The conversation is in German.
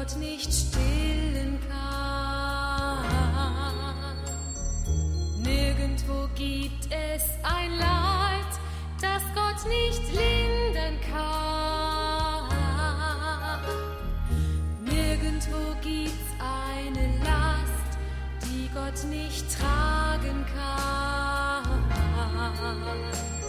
Gott nicht stillen kann. Nirgendwo gibt es ein Leid, das Gott nicht lindern kann. Nirgendwo gibt's eine Last, die Gott nicht tragen kann.